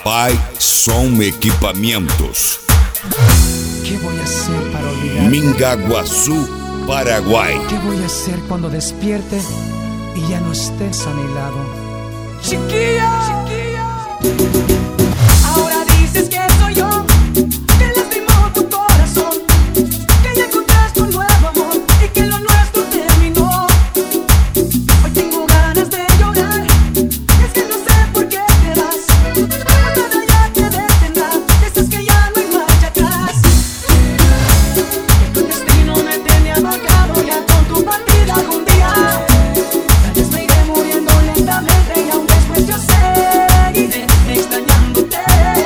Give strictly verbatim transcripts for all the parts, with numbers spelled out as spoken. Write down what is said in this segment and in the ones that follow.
Rapaz, Som Equipamentos. ¿Qué voy a hacer para olvidar? Mingaguaçu, Paraguay. ¿Qué voy a hacer cuando despierte y ya no estés a mi lado? Chiquilla, chiquilla. Ahora dices que soy yo, que lastimó tu corazón, que ya encontraste un nuevo amor y que lo nuestro terminó. Hoy tengo ganas de llorar, es que no sé por qué te vas. Nada ya te detendrá, dices que ya no hay marcha atrás. Que tu destino me tenía marcado ya con tu partida algún día. Tal vez me iré muriendo lentamente y aún después yo seguiré extrañándote.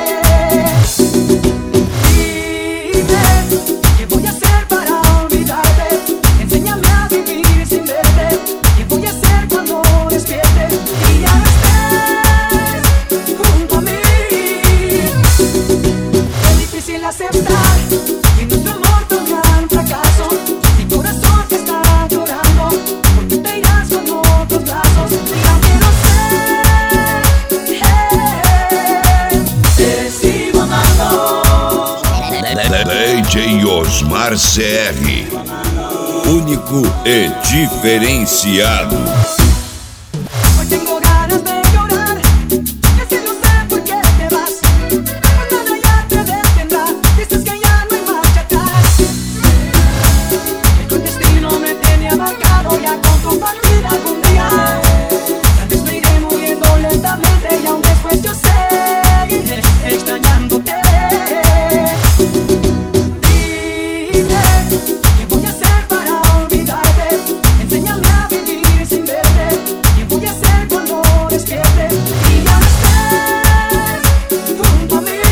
Dime, ¿qué voy a hacer para olvidarte? Enséñame a vivir sin verte. ¿Qué voy a hacer cuando despierte y ya no estés junto a mí? Es difícil aceptar que nuestro amor fue un gran fracaso. Mi corazón te está llorando porque te irás con otros brazos. Y aunque no sé, eh, te sigo amando. D J Osmar C R. Único e diferenciado. Hoy tengo ganas de llorar, es que no sé por qué te vas. Nada ya te detendrá, dices que ya no hay marcha atrás. Que tu destino me tenía marcado ya con tu partida algún día. Tal vez me iré muriendo lentamente y aún después yo seguiré extrañándote. Dime, ¿qué voy a hacer para olvidarte? Enséñame a vivir sin verte. ¿Qué voy a hacer cuando despierte y ya no estés junto a mí?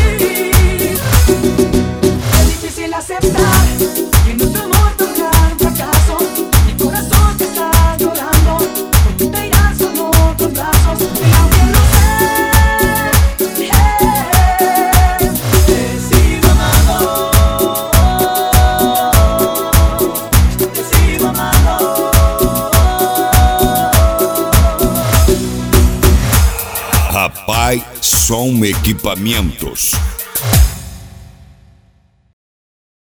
Es difícil aceptar que nuestro amor fue un gran fracaso. Mi corazón te está llorando porque te irás con otros brazos. Y aunque no sé, eh, te sigo amando. Te sigo amando. Rapaz, Som Equipamentos.